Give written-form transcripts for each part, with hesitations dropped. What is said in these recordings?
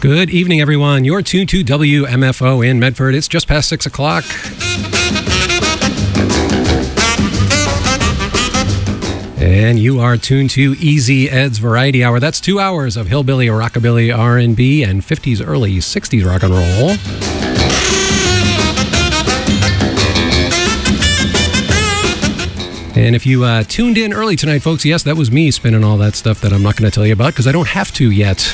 Good evening, everyone. You're tuned to WMFO in Medford. It's just past 6 o'clock. And you are tuned to Easy Ed's Variety Hour. That's 2 hours of hillbilly, rockabilly, R&B, and 50s, early 60s rock and roll. And if you tuned in early tonight, folks, yes, that was me spinning all that stuff that I'm not going to tell you about because I don't have to yet.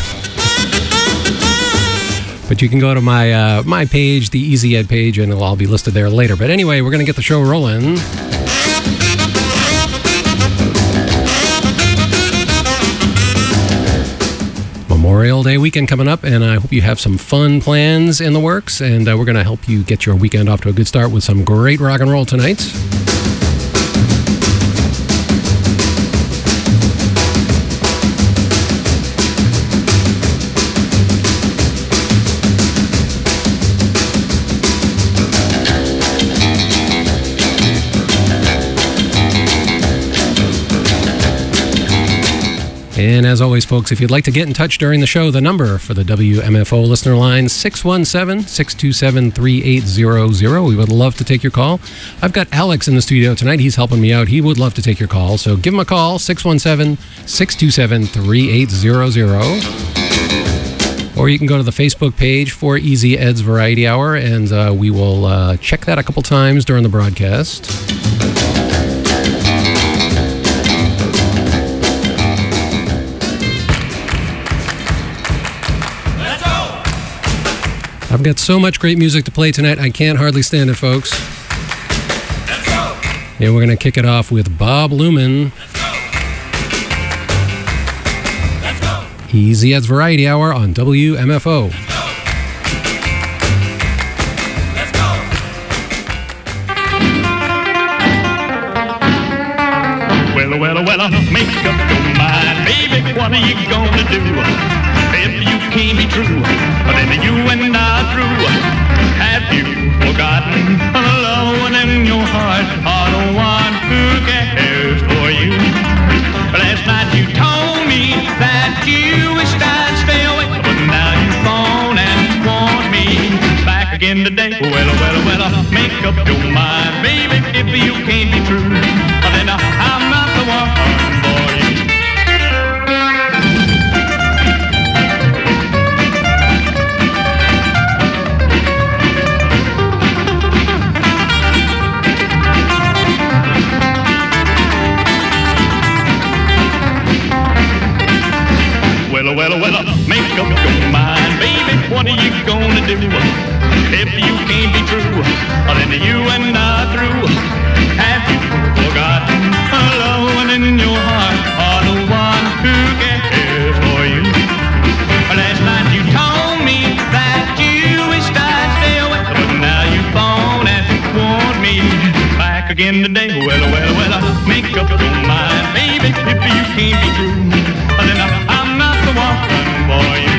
But you can go to my page, the Easy Ed page, and it'll all be listed there later. But anyway, we're going to get the show rolling. Memorial Day weekend coming up, and I hope you have some fun plans in the works. And we're going to help you get your weekend off to a good start with some great rock and roll tonight. And as always, folks, if you'd like to get in touch during the show, the number for the WMFO listener line, 617-627-3800. We would love to take your call. I've got Alex in the studio tonight. He's helping me out. He would love to take your call. So give him a call, 617-627-3800. Or you can go to the Facebook page for Easy Ed's Variety Hour, and we will check that a couple times during the broadcast. I've got so much great music to play tonight, I can't hardly stand it, folks. Let's go. And we're going to kick it off with Bob Luman. Let's go. Easy Ed's Variety Hour on WMFO. Let's go. Well, make up your mind, baby, what are you gonna do? If you can't be true, then you and I are through. Have you forgotten the loved one in your heart, or the one who cares for you? Last night you told me that you wished I'd stay away, but now you've gone and want me back again today. Well, make up your mind, baby, if you can't be true, then I'm not the one for you. Well, make up your mind, baby, what are you gonna do? If you can't be true, then you and I are through. Have you forgotten the love one in your heart, or the one who cares for you? Last night you told me that you wished I'd stay away, but now you've gone and want me back again today. Well, make up your mind, baby, if you can't be true, then I'm not the one for you.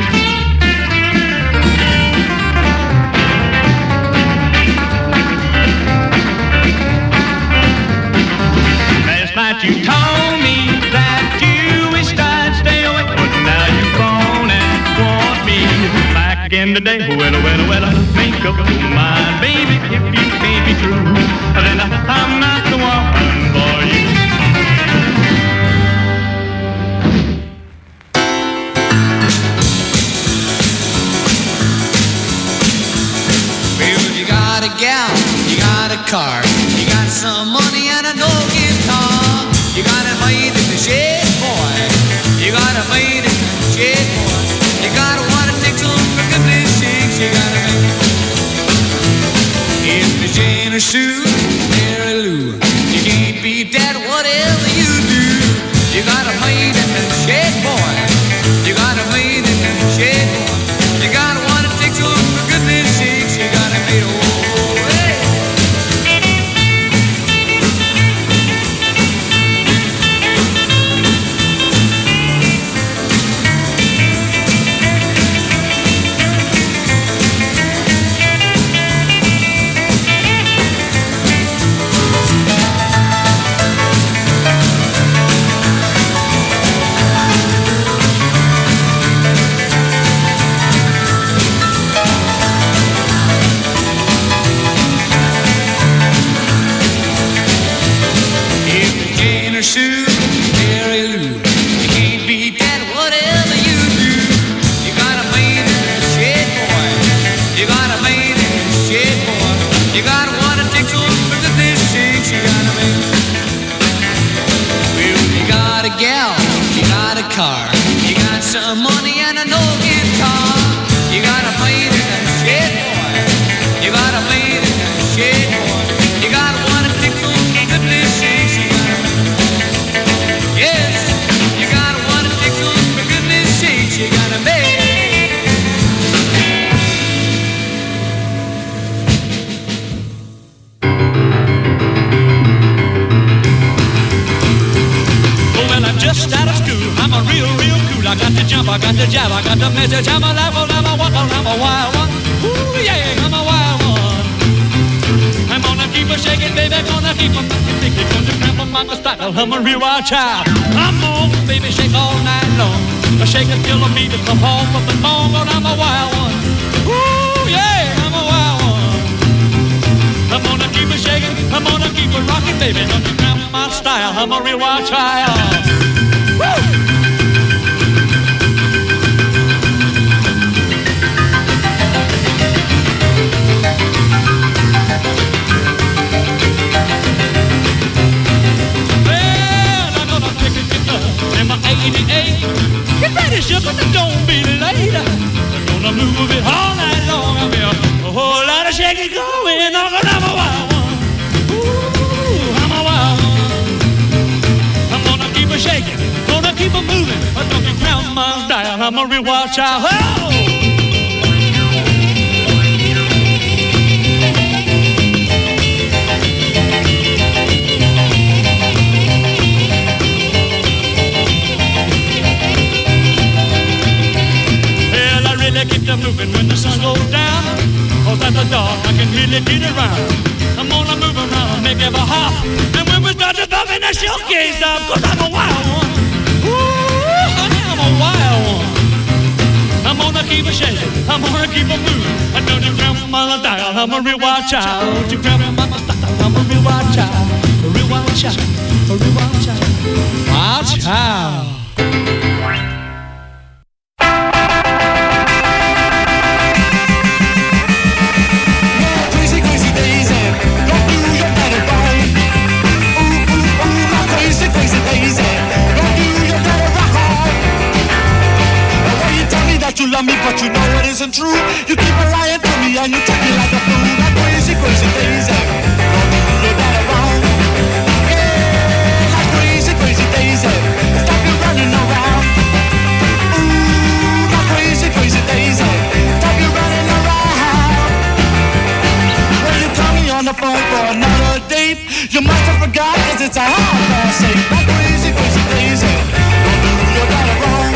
Last night you told me that you wished I'd stay away, but now you've gone and want me back again today. Well, make up your mind, baby, if you can't be true, then I'm not the one for you. Well, you got a gal, you got a car, you got some money and an old guitar. You got a maid in the shed, boy. You got a maid in the shed, boy. You got a what it takes on for goodness sakes. You got a maid. If it's Jane or Sue, Mary Lou, you can't beat that whatever you do. You got a maid in the shed, boy. You got a maid in the shed, boy. You got a what it takes on for goodness sakes. You got a maid, oh, hey. car. You got some money and an old guitar. You got a plane in the shed, boy. You got a plane in the shed, boy. You got one nickel for goodness sakes. Yes, you got one nickel for goodness sakes. You got a man. Just out of school, I'm a real cool. I got to jump, I got to jab, I got the message. I'm a live one, I'm a walk, I'm a wild one. Ooh, yeah, I'm a wild one. I'm gonna keep a shaking, baby, gonna keep a thinking, gonna grab my style. I'm a real wild child. I'm on, baby, shake all night long. I shake it till I meet to come home from the phone, but I'm a wild one. Ooh, yeah, I'm a wild one. I'm gonna keep it shaking, I'm gonna keep it rocking, baby, don't you grab my style. I'm a real wild child. Get ready, sugar, don't be late. I'm gonna move it all night long. I'll be a whole lot of shaking going on, but I'm a wild one. Ooh, I'm a wild one. I'm gonna keep it shaking, gonna keep it moving. But don't you grandma's dial, I'm a real wild child. Oh! Keep them moving when the sun goes down. Cause at the dark I can really get around. I'm gonna move around, make every hop. And when we start to bump in the showcase up, cause I'm a wild one. Ooh, honey, I'm a wild one. I'm gonna keep it shaking, I'm gonna keep it moving. And don't you grandma dial, I'm a real wild child. Don't you grandma style, I'm a real wild child. A real wild child, a real wild child. Wild child. You love me, but you know it isn't true. You keep a lying to me and you treat me like a fool. Like crazy, crazy daisy. Don't do you got it wrong. Yeah, like crazy, crazy daisy. Stop you running around. Ooh, like crazy, crazy daisy. Stop you running around. When you call me on the phone for another date, you must have forgot, cause it's a hard pass safe. Like crazy, crazy daisy. Don't do you got it wrong.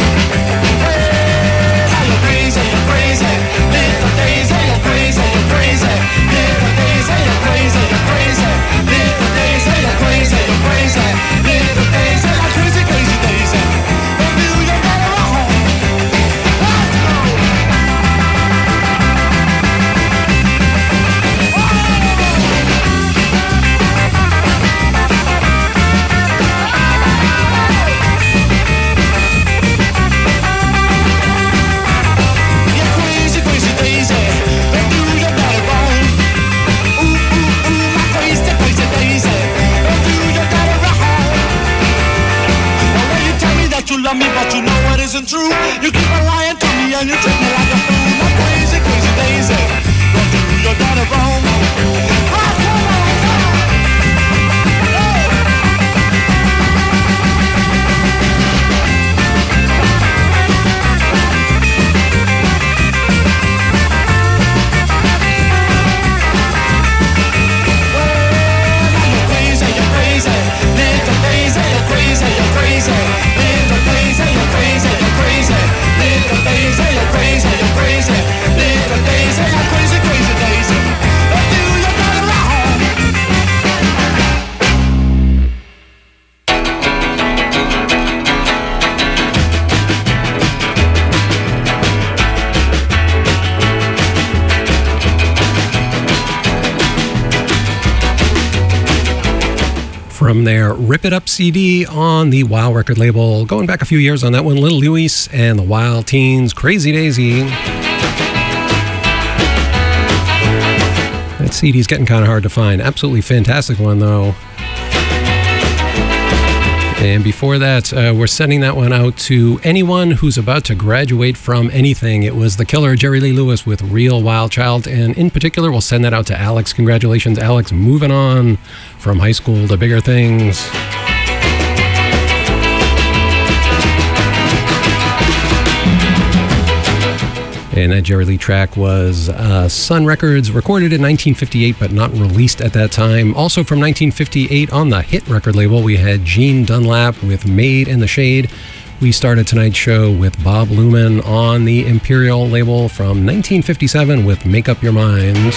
Crazy, you're crazy, little daisy, you're crazy, you're crazy, little daisy, you're crazy, you're crazy, little daisy, you're crazy, you're crazy, little daisy, like crazy, crazy daisy. Baby, you got it wrong. Let's go. You love me, but you know it isn't true. You keep a lying to me and you treat me like a fool. Like crazy, crazy daisy. Don't do your daddy wrong. Oh, come on, come on. Well, you're crazy, you're crazy. Little daisy, you're crazy, you're crazy. Little daisy, you're crazy, you're crazy. Little daisy, you're crazy, you're crazy. Little daisy, you're crazy, crazy daisy. Don't do you got it wrong. From their Rip It Up CD on the Wow record label. Going back a few years on that one, Little Luis and the Wild Teens, Crazy Daisy. That CD's getting kind of hard to find. Absolutely fantastic one, though. And before that, we're sending that one out to anyone who's about to graduate from anything. It was the killer Jerry Lee Lewis with Real Wild Child. And in particular, we'll send that out to Alex. Congratulations, Alex, moving on from high school to bigger things. And that Jerry Lee track was Sun Records, recorded in 1958 but not released at that time. Also from 1958 on the Hit record label, we had Gene Dunlap with Made in the Shade. We started tonight's show with Bob Luman on the Imperial label from 1957 with Make Up Your Mind.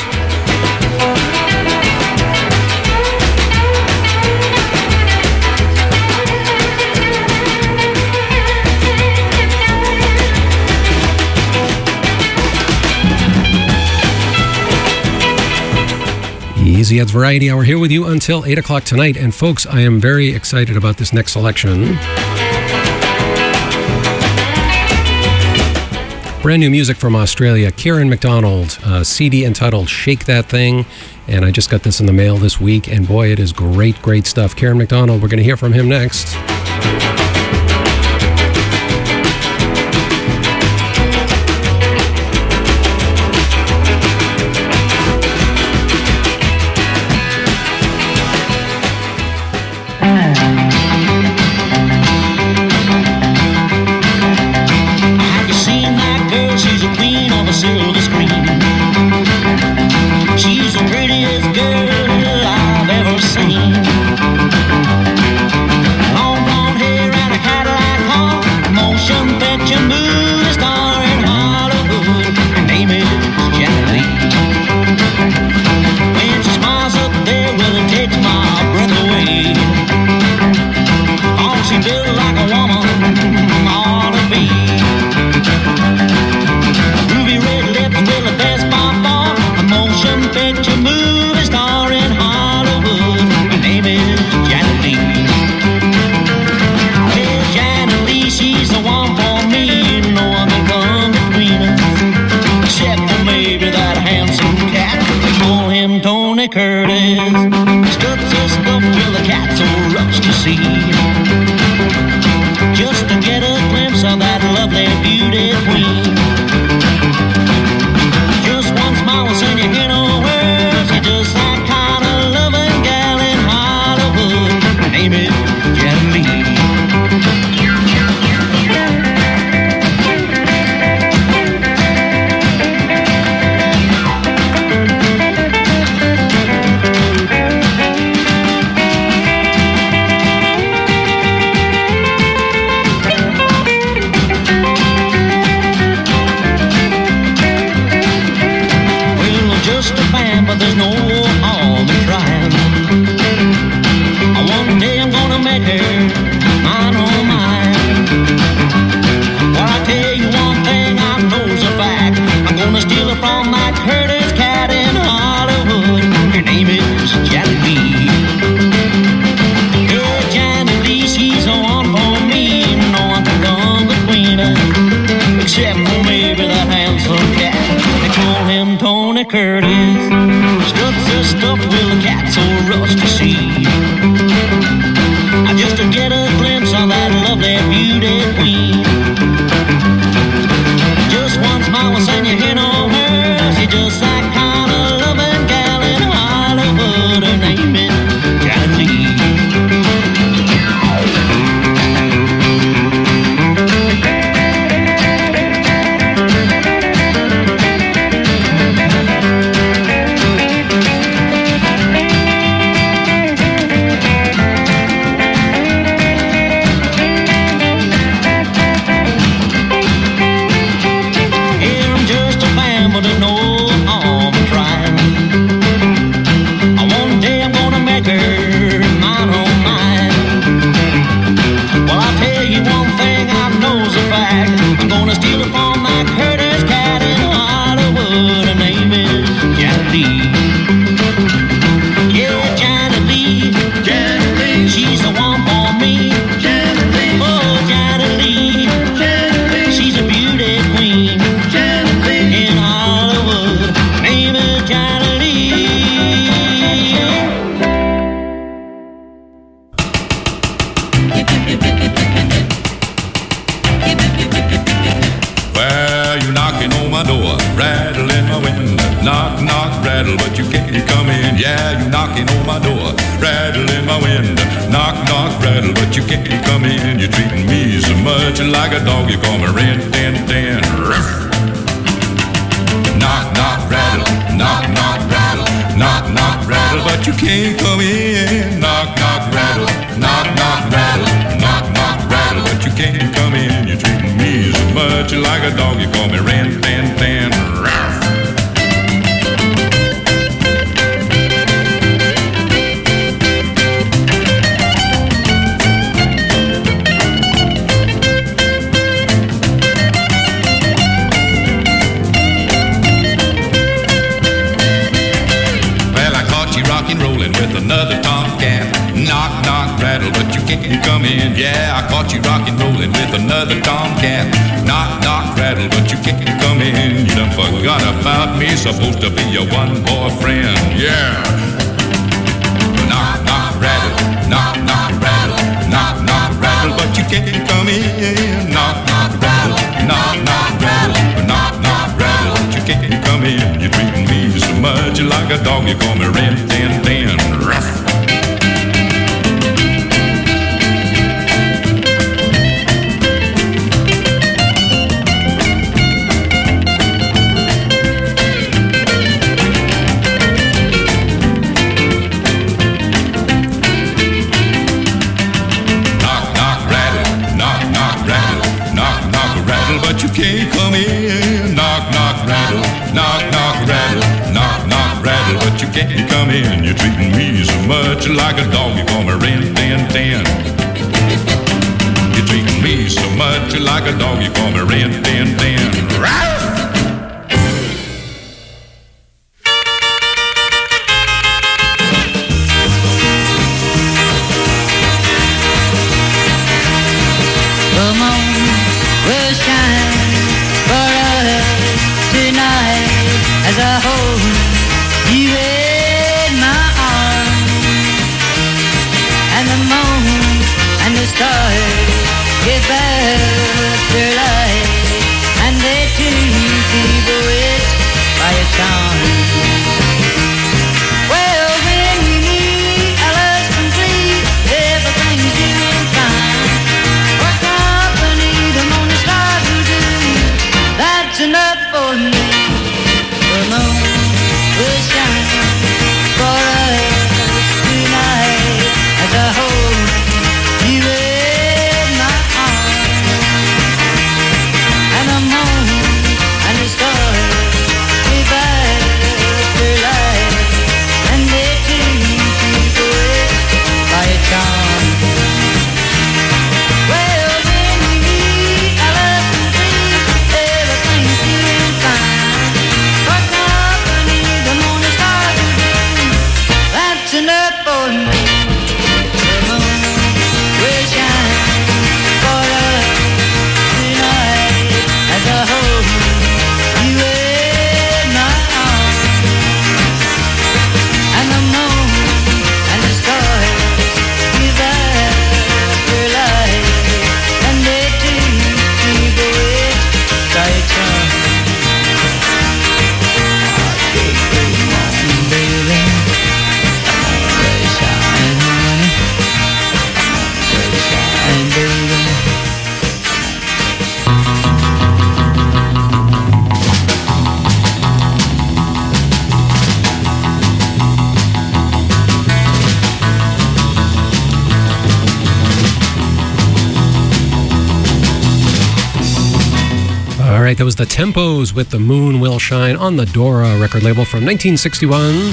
Easy Ed's Variety Hour here with you until 8 o'clock tonight. And folks, I am very excited about this next selection. Brand new music from Australia, Kieran McDonald, a CD entitled Shake That Thing. And I just got this in the mail this week, and boy, it is great, great stuff. Kieran McDonald, we're going to hear from him next. Stuff with a cat so rusty see. I just to get a Well, you're knocking on my door, rattling my window. Knock, knock, rattle, but you can't come in. Yeah, you're knocking on my door, rattling my window. Knock, knock, rattle, but you can't come in. You're treating me so much like a dog. You call me Rin Tin Tin. Knock, knock, rattle, knock, knock, rattle, knock, knock, rattle, but you can't come in. Knock, knock, rattle, knock, knock, rattle, knock, knock, rattle, but you can't come in. You're treating me so much like a dog. You call me Rin Tin Tin. Another tomcat, knock, knock, rattle, but you can't come in. Yeah, I caught you rockin' rollin' with another tomcat, knock, knock, rattle, but you can't come in. You done forgot about me, supposed to be your one boyfriend. Yeah. Knock, knock, rattle, knock, knock, rattle, knock, knock, rattle, but you can't come in. Knock, knock, rattle, knock, knock, rattle, knock, knock, rattle, but you can't come in. You're treating me so much like a dog. You call me Rin Tin Tin. But you can't come in. Knock, knock, rattle, knock, knock, rattle, knock, knock, rattle, but you can't come in. You're treating me so much like a dog. You call me Rin Tin Tin. You're treating me so much like a dog. You call me Rin Tin Tin. Come on, we'll shine for us tonight as I hold you in my arms, and the moon and the stars give back their light, and they too keep bewitched by a charm. Well, when we meet, our love's complete, everything's doing fine. For company, the moon and stars will do. That's enough for me. The moon will shine for us tonight as I hold you in my arms, and the moon and the stars give back their light, and they too keep away by a charm. Well, when we meet, our love's complete, everything's doing fine. For company, the moon and stars will do. That's enough for me. The moon will shine for us tonight as I hold you in my arms, and the moon and the stars give back their light, and they too keep bewitched by a charm. Come on, baby, will shine, honey, will shine, baby. All right, that was the Tempos with The Moon Will Shine on the Dora record label from 1961.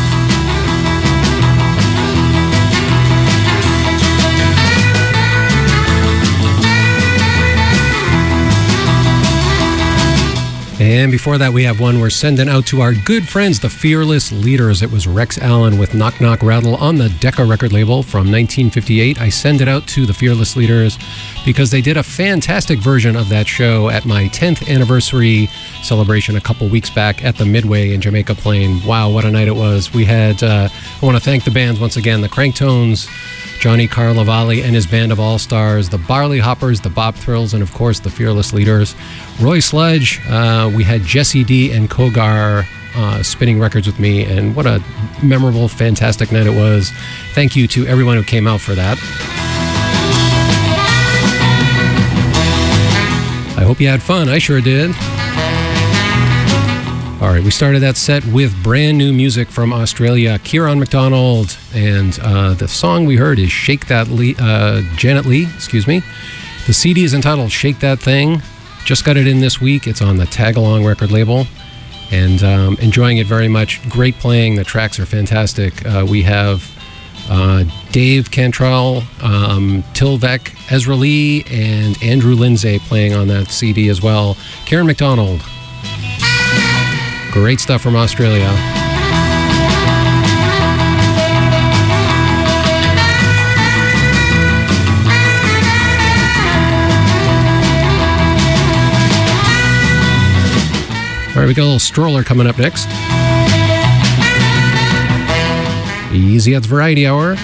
And before that, we have one we're sending out to our good friends, the Fearless Leaders. It was Rex Allen with Knock Knock Rattle on the Decca record label from 1958. I send it out to the Fearless Leaders because they did a fantastic version of that show at my 10th anniversary celebration a couple weeks back at the Midway in Jamaica Plain. Wow, what a night it was. We had, I want to thank the bands once again, the Cranktones, Johnny Carlavali and his band of all-stars, the Barley Hoppers, the Bob Thrills, and of course the Fearless Leaders. Roy Sledge, we had Jesse D and Kogar spinning records with me, and what a memorable, fantastic night it was. Thank you to everyone who came out for that. I hope you had fun. I sure did. All right, we started that set with brand new music from Australia, Kieran MacDonald, and the song we heard is Shake That Janet Lee, excuse me. The CD is entitled Shake That Thing. Just got it in this week. It's on the Tagalong record label, and enjoying it very much. Great playing. The tracks are fantastic. We have Dave Cantrell, Tilvek, Ezra Lee, and Andrew Lindsay playing on that CD as well. Kieran MacDonald. Great stuff from Australia. All right, we got a little stroller coming up next. Easy Odds Variety Hour.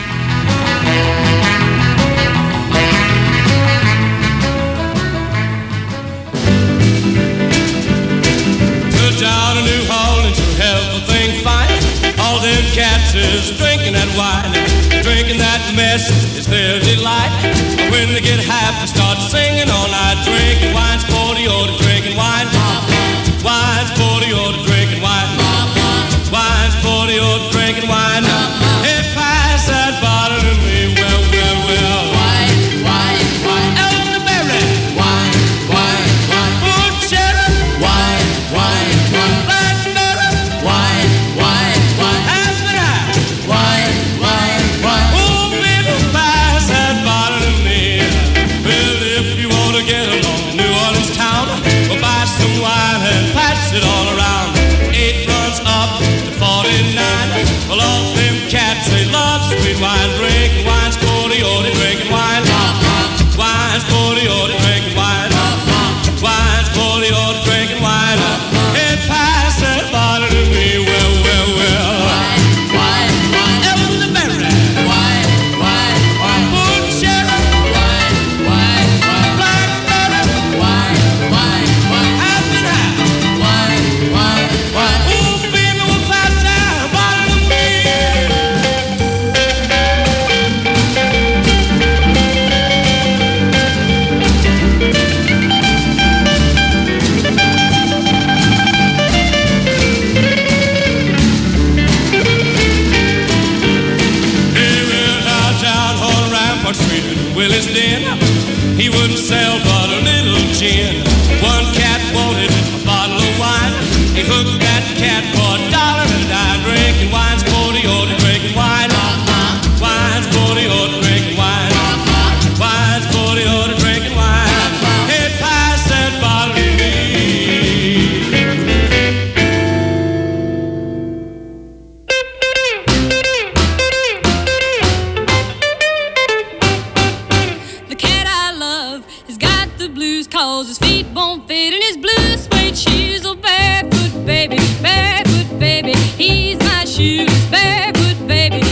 Put down a new haul into everything fine. All them cats is drinking that wine, drinking that mess is their delight. When they get happy, start singing all night, drinking wine, sporty, or drinking wine. Wine, sporty, or drinking wine. Wine, sporty, or drinking wine. Hey, pass that bottle to me, well, well, well. Wine, elderberry. Wine, fruit cherry. Wine, blackberry. Wine, hazelnut. Wine. Oh, baby, pass that bottle to me. Well, if you want to get along to New Orleans town, we'll buy some wine and pass it all around. 8 runs up to 49. Well, all them cats, they love sweet wine. Drinking wine, sporty, or they drinking wine. Wine, sporty, or they drinking wine. Wine, sporty, or they drinking wine. Hey, pass that bottle to me, well, well, well. Elderberry. Fruit cherry. Blackberry. Hazelnut. Ooh, baby, we'll pass that bottle to me. He went out down on Rampart Street in Willie's Den. He wouldn't sell but a little gin. One cat wanted a bottle of wine. He hooked that cat for $1 and died. Drinking wine, sporty, or drinking wine. Wine, sporty, or drinking wine. Wine, sporty, or drinking wine. Hey, pass that bottle to me. The cat I love has got the blues, cause his feet won't fit in his blue suede shoes. Oh, barefoot baby, he's my shoes. Barefoot baby,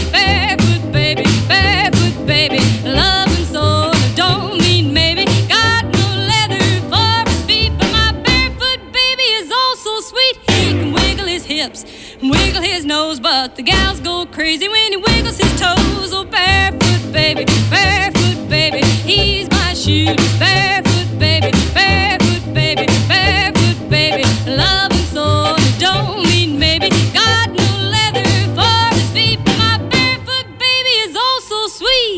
love him so, I don't mean maybe. Got no leather for his feet, but my barefoot baby is all so sweet. He can wiggle his hips and wiggle his nose, but the gals go crazy when he wiggles his toes. Oh, barefoot baby, he's my shoes. Barefoot baby, love him so, I don't mean maybe. Got no leather for his feet, but my barefoot baby is all so sweet.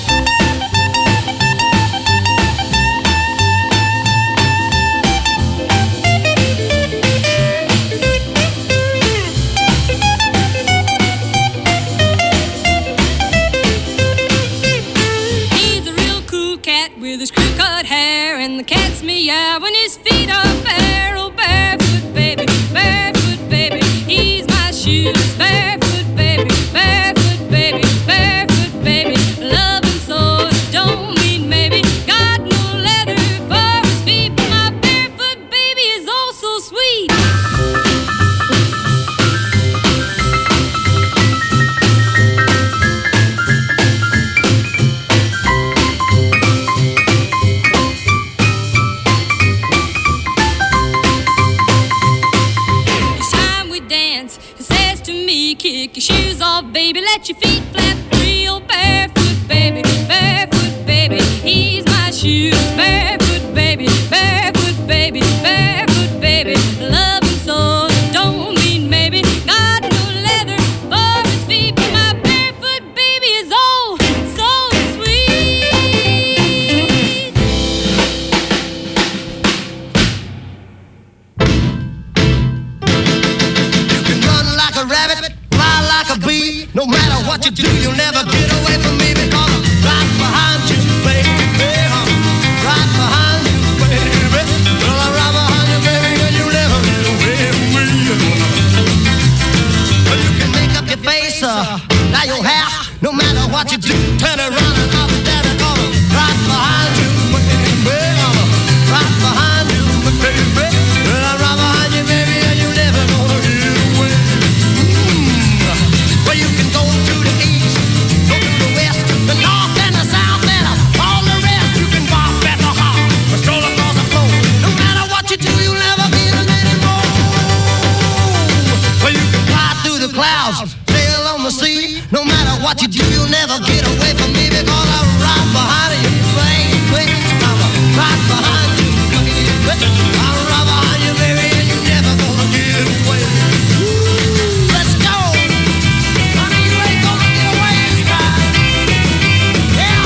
He's a real cool cat with his crew-cut hair, and the cat's meow when his feet are bare. Oh, barefoot baby, he's my shoes. Barefoot baby, love him so, I don't mean maybe. Got no leather for his feet, but my barefoot baby is all so sweet. never get away from me because I'm right behind you, baby. I'm right behind you, baby. I'm right behind you, baby, and you're never gonna get away. Let's go. Honey, you ain't gonna get away this time. Yeah.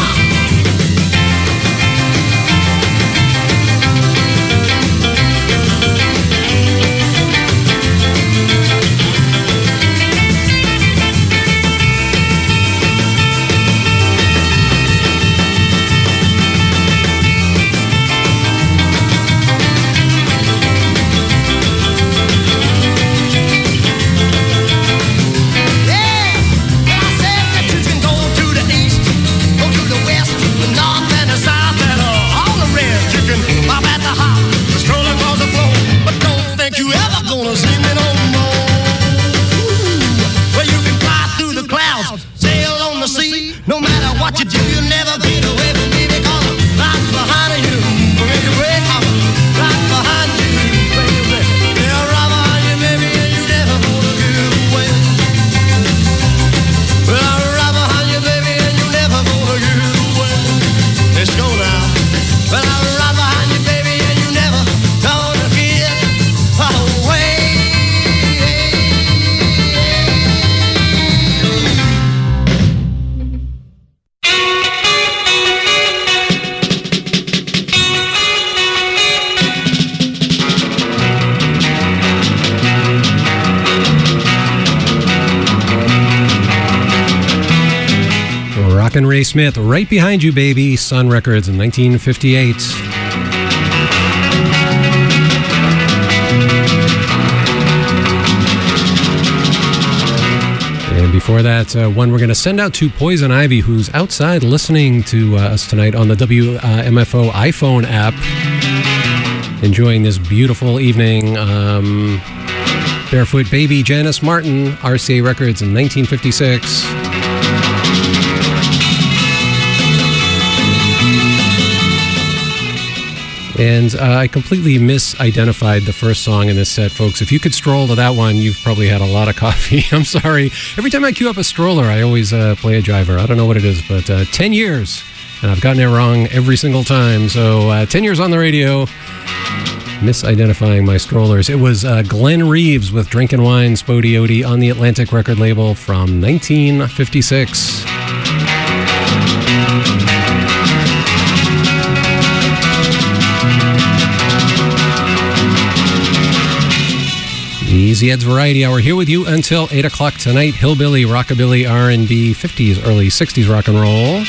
No matter what you do, you never get away from me because I'm right behind you, baby. I'm right behind you, baby. Yeah, right behind you, baby, and you never gonna get away. Well, I'm right behind you, baby, and you never gonna get away. Let's go now. Well, I'm right behind you, baby, and you never gonna get away. Rockin' Ray Smith, right behind you, baby. Sun Records in 1958. And before that, one we're going to send out to Poison Ivy, who's outside listening to us tonight on the WMFO iPhone app, enjoying this beautiful evening. Barefoot Baby, Janice Martin, RCA Records in 1956. And I completely misidentified the first song in this set, folks. If you could stroll to that one, you've probably had a lot of coffee. I'm sorry. Every time I queue up a stroller, I always play a driver. I don't know what it is, but 10 years, and I've gotten it wrong every single time. So 10 years on the radio, misidentifying my strollers. It was Glenn Reeves with Drinkin' Wine, Spody Odie on the Atlantic record label from 1956. Easy Ed's Variety Hour here with you until 8 o'clock tonight. Hillbilly, rockabilly, R&B, 50s, early 60s rock and roll.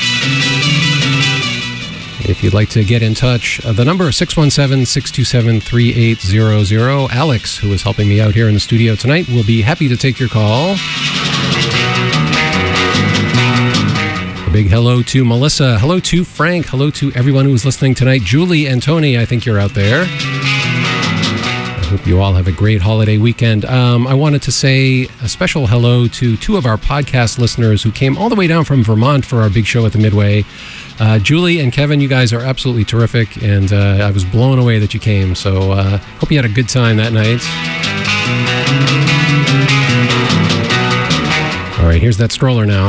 If you'd like to get in touch, the number is 617-627-3800. Alex, who is helping me out here in the studio tonight, will be happy to take your call. A big hello to Melissa. Hello to Frank. Hello to everyone who's listening tonight. Julie and Tony, I think you're out there. I hope you all have a great holiday weekend. I wanted to say a special hello to two of our podcast listeners who came all the way down from Vermont for our big show at the Midway. Julie and Kevin, you guys are absolutely terrific, and I was blown away that you came. So hope you had a good time that night. All right, here's that stroller now.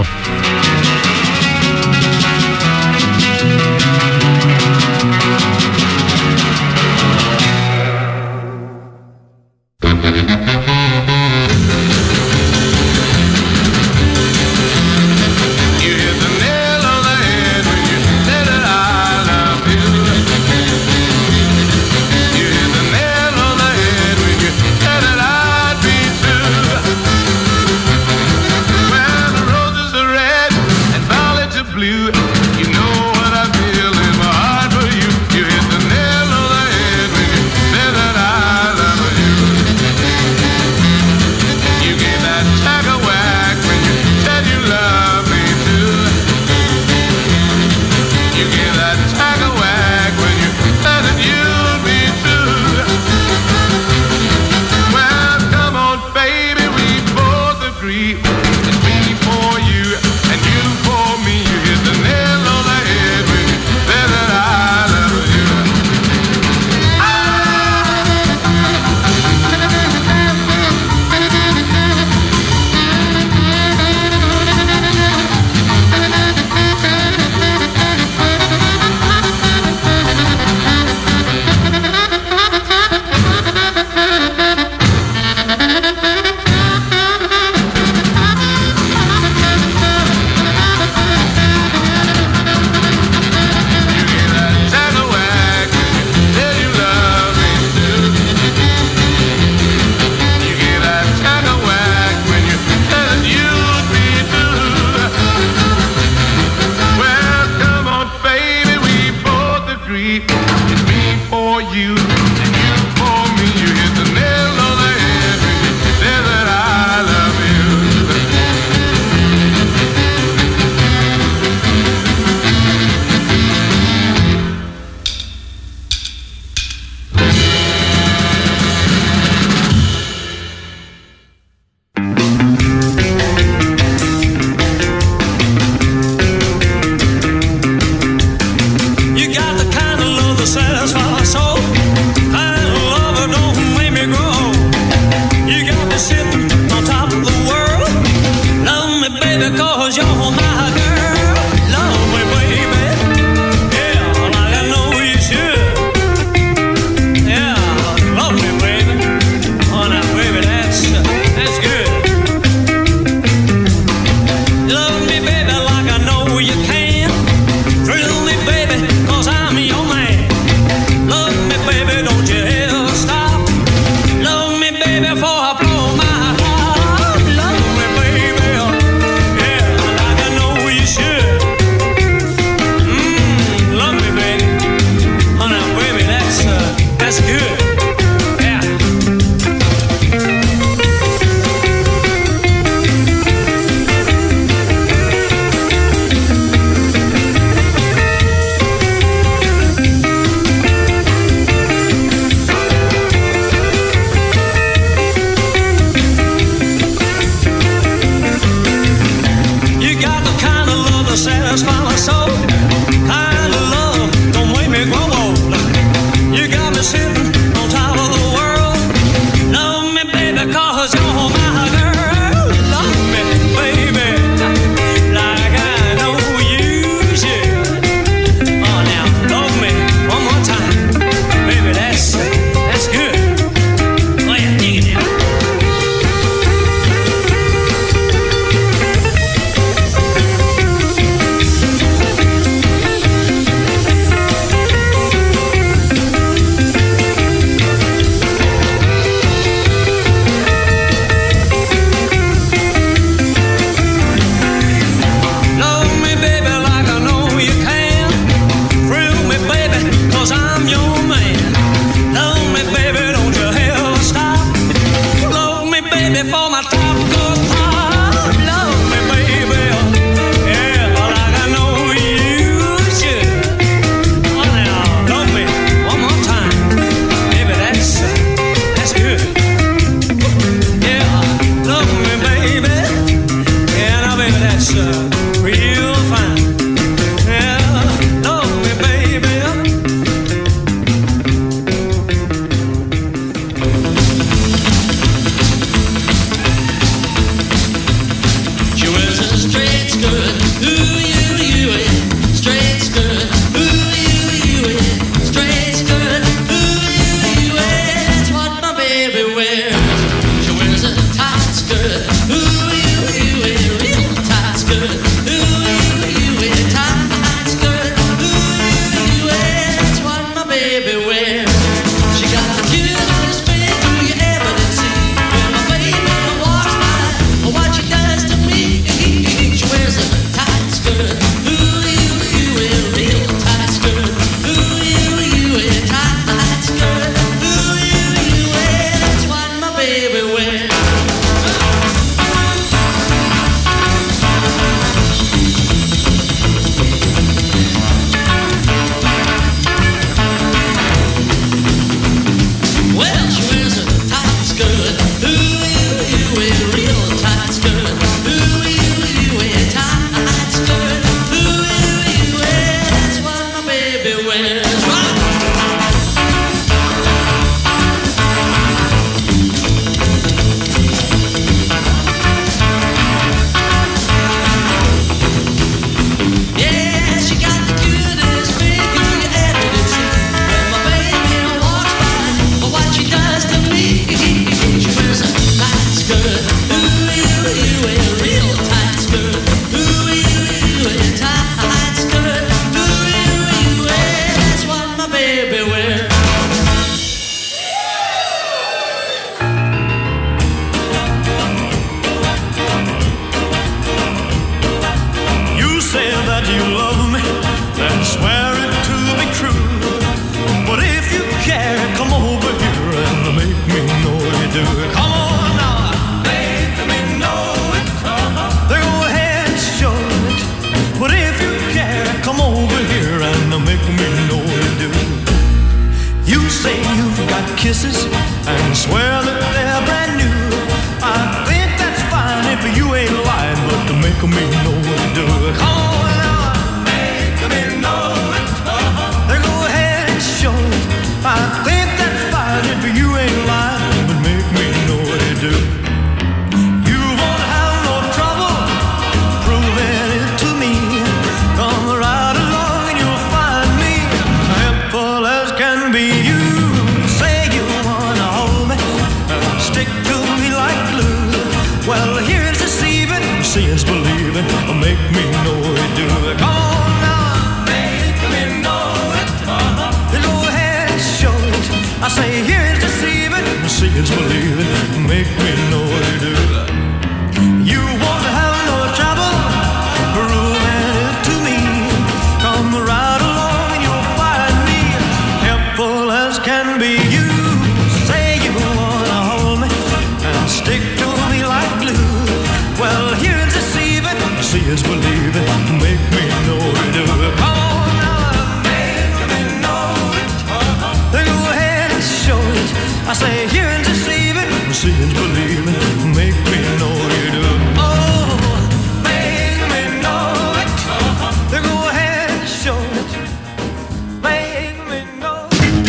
is believing. Make me know you do it. Come on now, make me know it. Then go ahead and show it. I say hearing deceiving, seeing's believing. Make me know you do it. Oh, make me know it. Then go ahead and show it. Make me know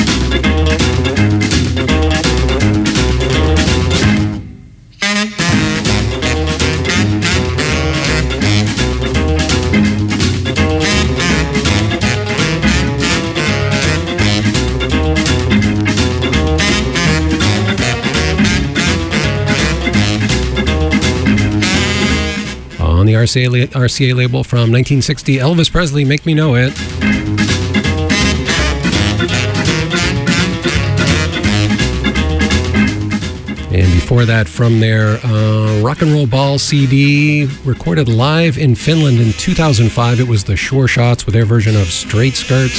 On the RCA label from 1960, Elvis Presley, Make Me Know It. And before that, from their Rock and Roll Ball CD, recorded live in Finland in 2005, it was the Sure Shots with their version of Straight Skirts.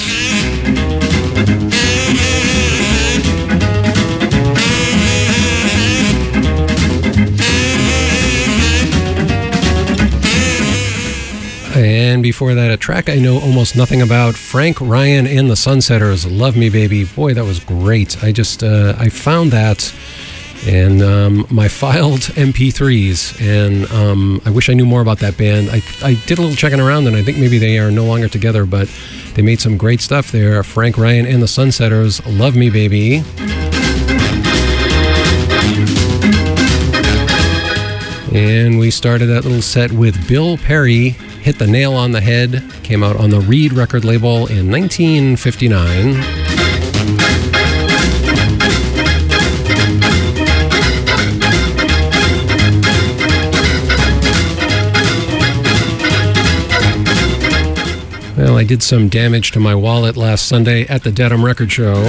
And before that, a track I know almost nothing about, Frank Ryan and the Sunsetters, Love Me Baby. Boy, that was great. I found that in my filed MP3s, and I wish I knew more about that band. I did a little checking around, and I think maybe they are no longer together, but they made some great stuff there. Frank Ryan and the Sunsetters, Love Me Baby. And we started that little set with Bill Perry, Hit the Nail on the Head. Came out on the Reed record label in 1959. Well, I did some damage to my wallet last Sunday at the Dedham Record Show.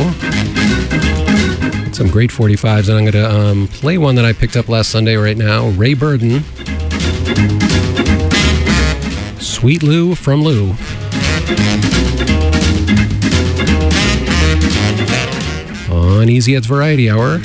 Some great 45s, and I'm going to play one that I picked up last Sunday right now. Ray Burden, Sweet Lou from Lou. On Easy Ed's Variety Hour.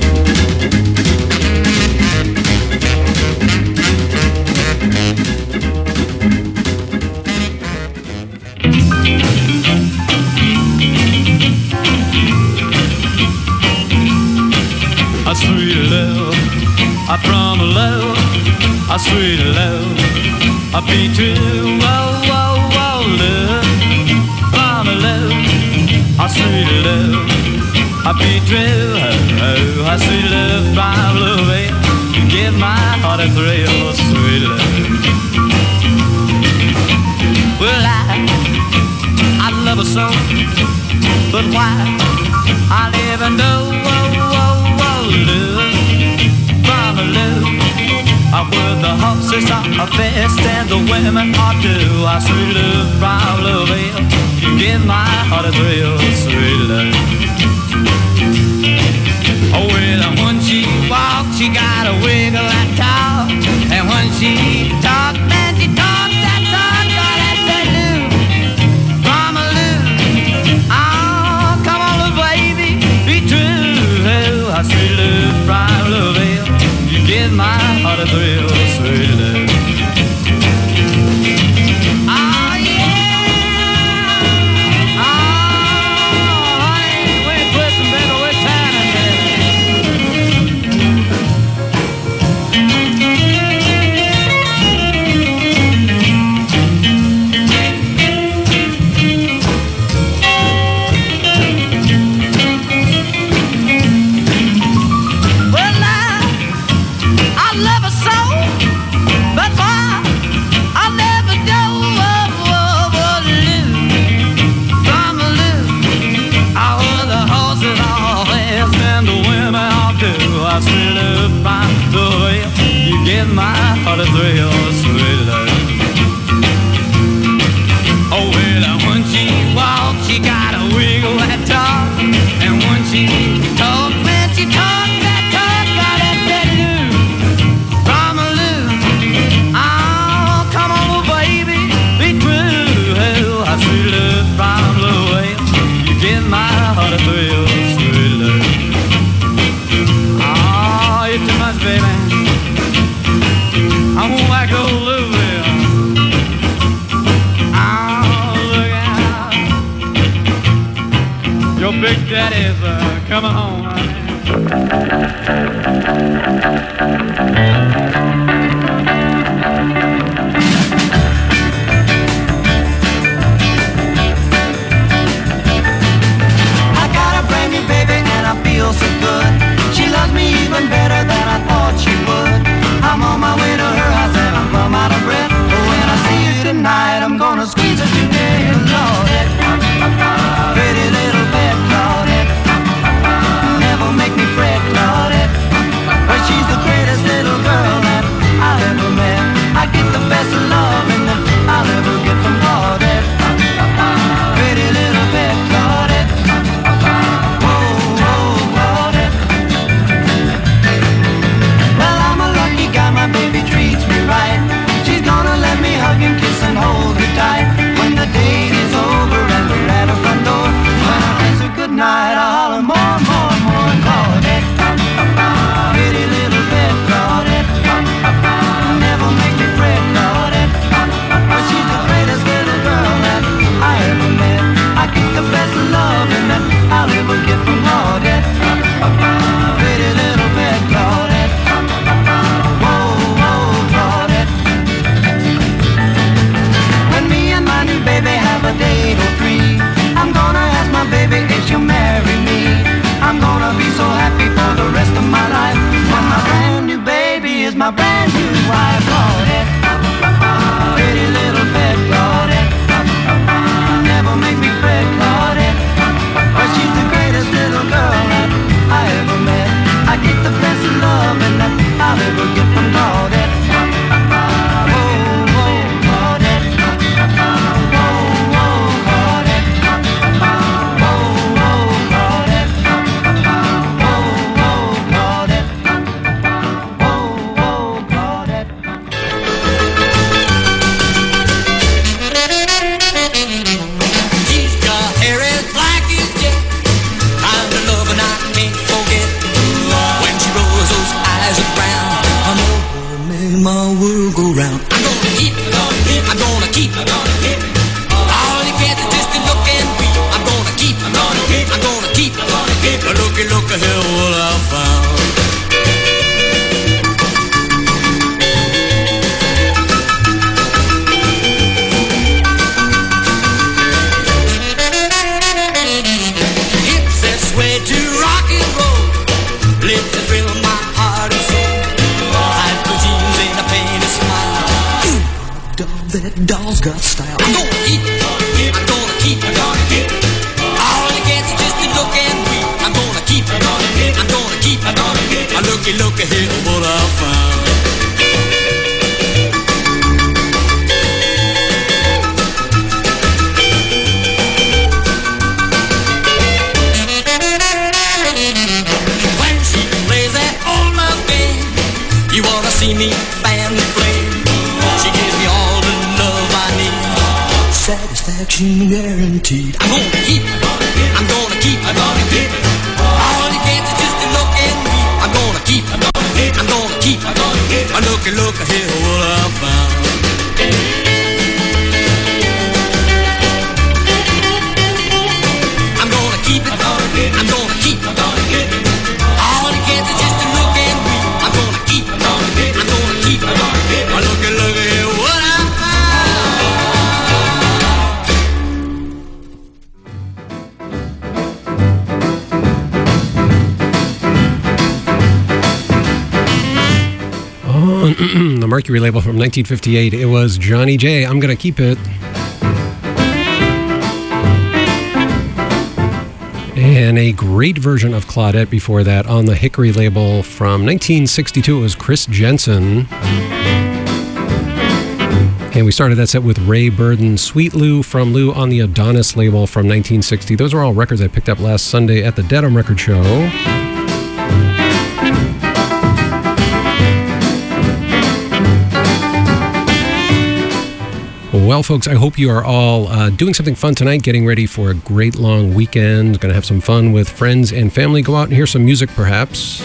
A sweet love, I from love, a sweet love, a be true, whoa, whoa, whoa, love, from love, a sweet love, a be true, oh, a sweet love, from love, you give my heart a thrill, sweet love. Well, I love her so, but why, I live and know, love, from a love, I where the horses are best and the women are too. I sweet love from love, you give my heart a thrill, sweet love. Oh well, when she walks, she got a wiggle and talk, and when she talks, man, she talks that talk, God, that's that love, from a love. Oh, come on, little baby, be true. I sweet love, from love, you give my heart a thrill, sweet love. Oh yeah, oh honey, we're twisting, baby, we're turning, I sweet love, from the way you give my heart a thrill, sweet love. Oh well, when she walks, she got a wiggle that talk, and when she talks, man, she talks that talk, got that love, from a love. Oh, come on, little baby, be true. I sweet love, from the way you give my heart a thrill, sweet love. Too much, baby. I won't like old Louisville. Big Daddy's coming home. I got a brand new baby and I feel so good. She loves me even better than I thought she would. I'm on my way to her house and I'm plumb out of breath. But when I see you tonight, I'm gonna squeeze her today, Lord. Pretty little bit, Claudette. Never make me fret, Claudette. But she's the greatest little girl that I ever met. I get the best of loving that I'll ever get from Claudette. Pretty little bit, Claudette. Whoa, whoa, Claudette. Well, I'm a lucky guy, my baby treats me right. She's gonna let me hug and kiss and hold her tight. When the date is over and we're at her front door, when I kiss her goodnight, I holler more, more, more, Claudette. Pretty little bit, Claudette. Never make me fret, Claudette. But she's the greatest little girl that I ever met. I get the best of loving that I'll ever get from Claudette. Pretty little bit, Claudette. Whoa, whoa, Claudette. When me and my new baby have a date or three, I'm gonna ask my baby if she'll marry me. I'm gonna be so happy for the rest of my life when my brand new baby is my brand new wife, Claudette. Pretty little bit, Claudette. Never make me fret, Claudette. But she's the greatest little girl that I ever met. I get the best of loving that I'll ever get from Claudette. Whoa, whoa, Claudette. Whoa, whoa, Claudette. Whoa, whoa, Claudette. Whoa, whoa, Claudette. Whoa, whoa, Claudette. She's got hair as black as jet, kind of loving I can't forget. When she rolls those eyes around, I know her made my world go round. I'm gonna keep, I'm gonna keep, I'm gonna keep. All you get is just a look and beat. I'm gonna keep, I'm gonna keep, I'm gonna keep, I'm gonna keep. Look here what I found. Hips that sway to rock and roll, lips that thrill my heart and soul. High blue jeans and a painted smile. Ooh, dog, that doll's got style. I'm gonna keep, I'm gonna keep, I'm gonna keep. All you get is just a look and beat. I'm gonna keep, I'm gonna keep, I'm gonna keep, I'm gonna keep. Look here what I found. When she plays that old love game, you wanna see me fan the flame. She gives me all the love I need, satisfaction guaranteed. I'm gonna keep, I'm gonna keep, I'm gonna keep. All you get is just a look at me. I'm gonna keep, I'm gonna keep, I'm gonna keep, I'm gonna keep. Look here what I found. I'm gonna keep it, I'm gonna keep, I'm gonna keep. All you get is just a look at me. I'm gonna keep, I'm gonna keep, I'm gonna keep, I'm gonna keep. Look here what I On the Mercury label from 1958, it was Johnny J. I'm Gonna Keep It. And a great version of Claudette before that on the Hickory label from 1962. It was Chris Jensen. And we started that set with Ray Burden's Sweet Lou from Lou on the Adonis label from 1960. Those are all records I picked up last Sunday at the Dedham Record Show. Well, folks, I hope you are all doing something fun tonight, getting ready for a great long weekend. Going to have some fun with friends and family. Go out and hear some music, perhaps.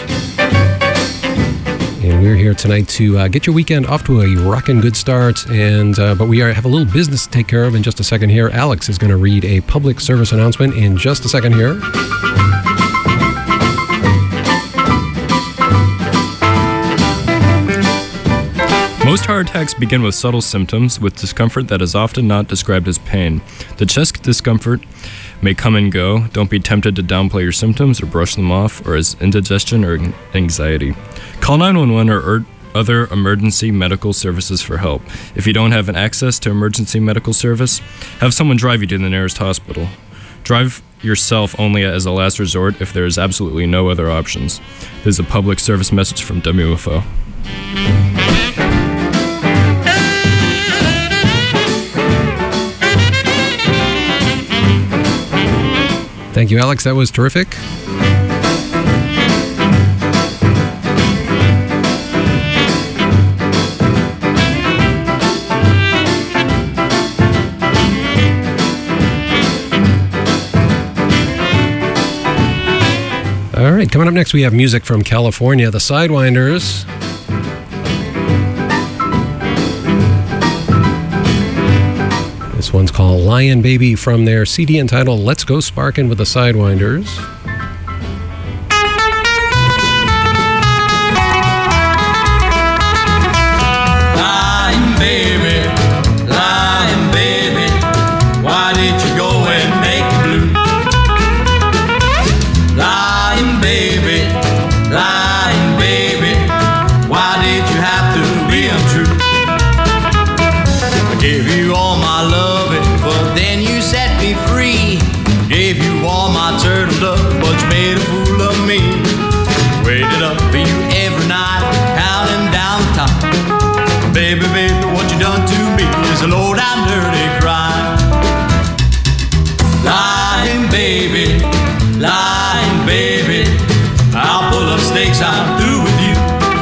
And we're here tonight to get your weekend off to a rockin' good start. But we have a little business to take care of in just a second here. Alex is going to read a public service announcement in just a second here. Most heart attacks begin with subtle symptoms, with discomfort that is often not described as pain. The chest discomfort may come and go. Don't be tempted to downplay your symptoms or brush them off or as indigestion or anxiety. Call 911 or other emergency medical services for help. If you don't have an access to emergency medical service, have someone drive you to the nearest hospital. Drive yourself only as a last resort if there is absolutely no other options. This is a public service message from WFO. Thank you, Alex. That was terrific. All right, coming up next, we have music from California, the Sidewinders. This one's called Lion Baby from their CD entitled Let's Go Sparkin' with the Sidewinders. Lying baby, why did you go and make me blue? Lying baby, why did you have to be untrue? I gave you all my loving, but then you set me free. Gave you all my turtle love, but you made a fool of me. Waited up for you every night, counting down the time. Baby, what you done to me is a low down dirty crime. Lying baby, I'll pull up stakes, I'm through with you.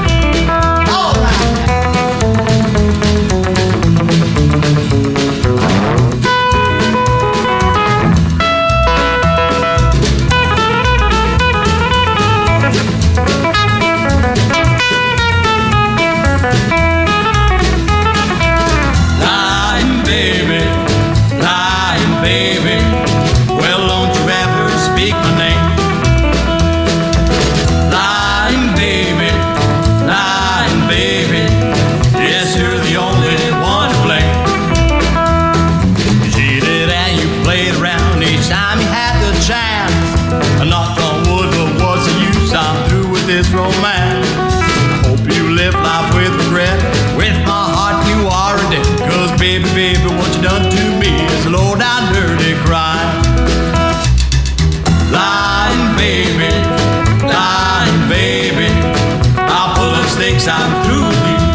This romance, hope you live life with regret. With my heart you are a debt. Cause baby, what you done to me is a low down dirty crime. Lying baby, I'll pull up stakes, I'm through with you.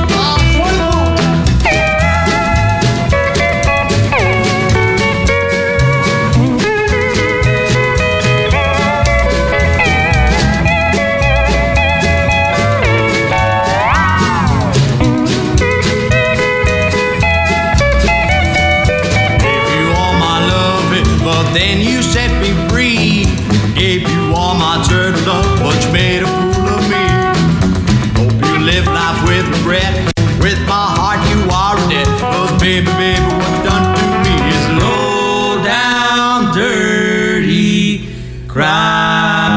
Then you set me free. Gave you all my turtle love, but you made a fool of me. Hope you live life with regret. With my heart you are a debt. Cause baby, what you done to me is low down dirty crime.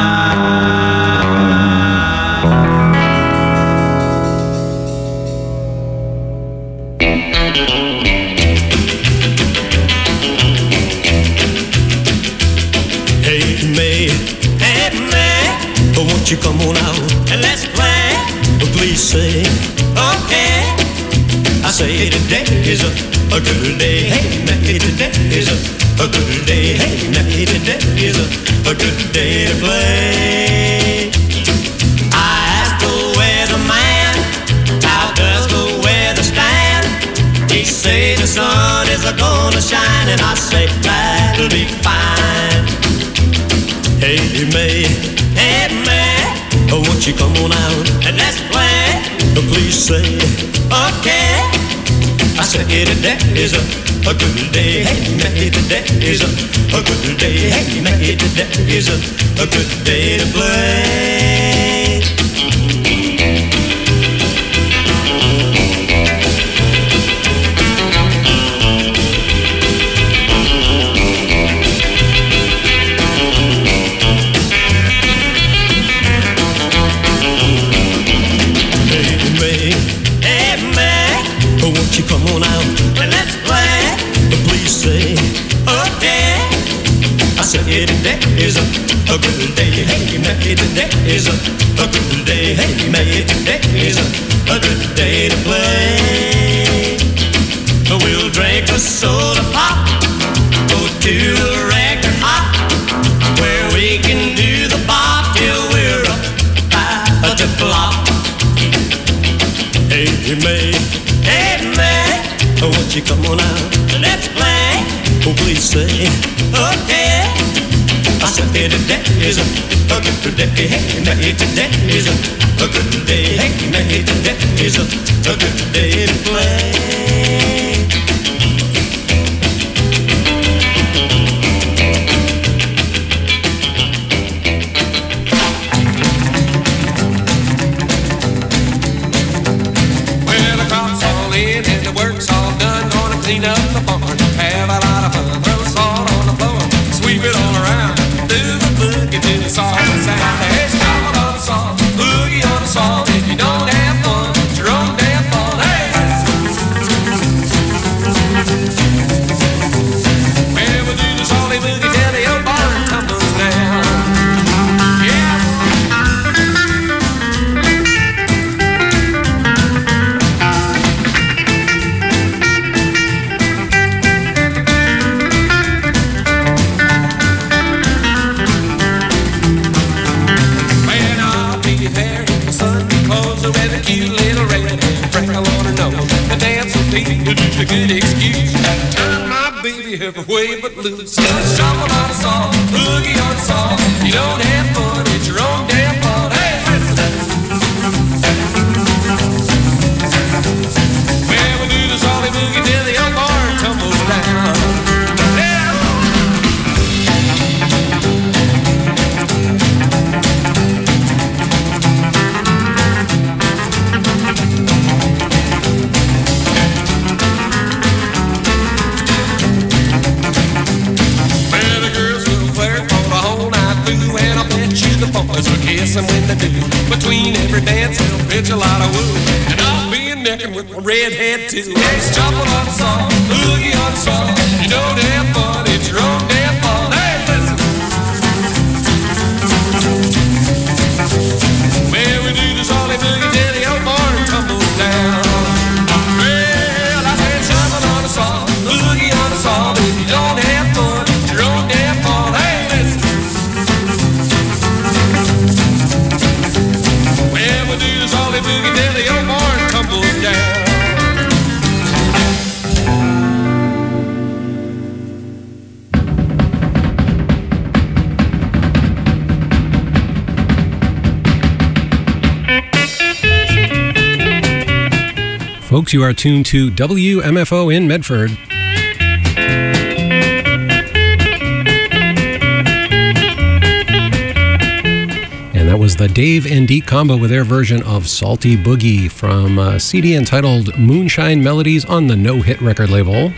Won't you come on out and let's play? Please say, okay. I say today is a good day. Hey, maybe today is a good day. Hey, maybe today is a good day to play. I asked the weatherman, how does the weather stand? He say the sun is gonna shine, and I say that'll be fine. Hey, May. Hey, man, won't you come on out and let's play? Please say, okay. I said, today is a good day. Hey, maybe today is a good day. Hey, maybe today is a good day to play. Hey, it today is a good day. Hey, make it today is a good day. Hey, make it today is a good day to play. We'll drink a soda pop, go to the record hop, where we can do the bop till we're about to flop. Hey, May, won't you come on out? Let's play. Oh, please say, okay. I said, hey, today is a good day. Hey, May, today is a good day. Hey, May, today is a good day to play. Clean up the barn, have a lot of fun, throw salt on the floor, sweep it all around, do the boogie to the song sound. Hey, stomp on the song, boogie on the song. If you don't have fun, it's your own damn fault. Hey, well, we'll do the salty boogie till the old barn tumbles down. Yeah. Cute little redhead, freckle on her nose, the dance will be a good excuse. Turn my baby halfway but loose. Just shuffle on a song, boogie on a song. You don't have fun, it's your own damn fault. Hey, well, we'll do the salty boogie till the old barn tumbles down. Boys will kiss them when they do. Between every dance, they'll pitch a lot of woo. And I'll be necking with my redhead too. Hey, shuffle on the song, boogie on the song. You don't have fun, it's your own damn fault. Hey, listen. Well, we do the salty boogie till the old barn tumbles down. Well, I said shuffle on the song, boogie on the song. If you don't have fun, it's your own damn fault. Hey, listen. Well, we'll do the salty boogie till the old barn tumbles down. Folks, you are tuned to WMFO in Medford. And that was the Dave and Deke combo with their version of Salty Boogie from a CD entitled Moonshine Melodies on the No Hit record label.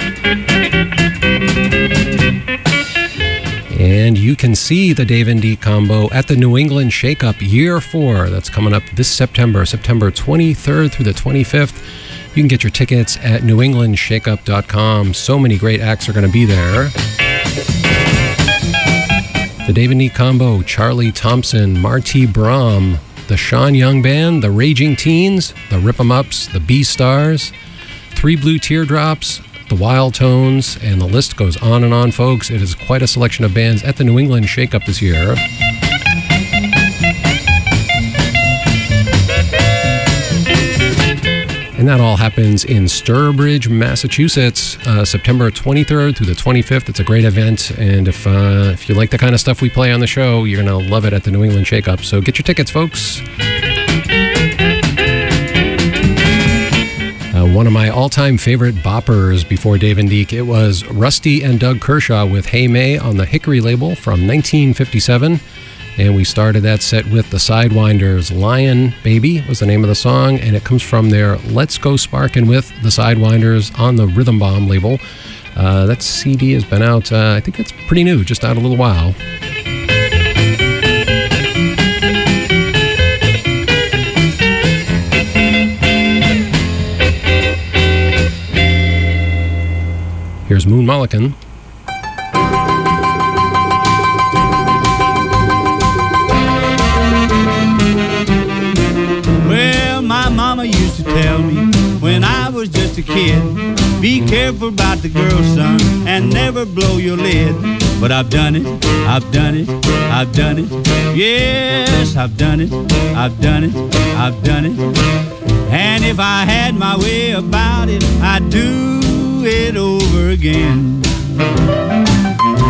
And you can see the Dave and Deke combo at the New England Shake-Up Year 4. That's coming up this September 23rd through the 25th. You can get your tickets at newenglandshakeup.com. So many great acts are going to be there. The Dave and Deke combo, Charlie Thompson, Marty Brahm, the Sean Young Band, the Raging Teens, the Rip 'em Ups, the B-Stars, Three Blue Teardrops, the Wild Tones, and the list goes on and on, folks. It is quite a selection of bands at the New England Shake-Up this year. And that all happens in Sturbridge, Massachusetts, September 23rd through the 25th. It's a great event, and if you like the kind of stuff we play on the show, you're going to love it at the New England Shake-Up. So get your tickets, folks. One of my all-time favorite boppers before Dave and Deke, it was Rusty and Doug Kershaw with Hey May on the Hickory label from 1957. And we started that set with the Sidewinders. Lion Baby was the name of the song, and it comes from their Let's Go Sparkin' with the Sidewinders on the Rhythm Bomb label. That CD has been out, I think it's pretty new, just out a little while. Here's Moon Mullican. a kid. Be careful about the girl, son, and never blow your lid. But I've done it, I've done it, I've done it. Yes, I've done it, I've done it, I've done it. And if I had my way about it, I'd do it over again.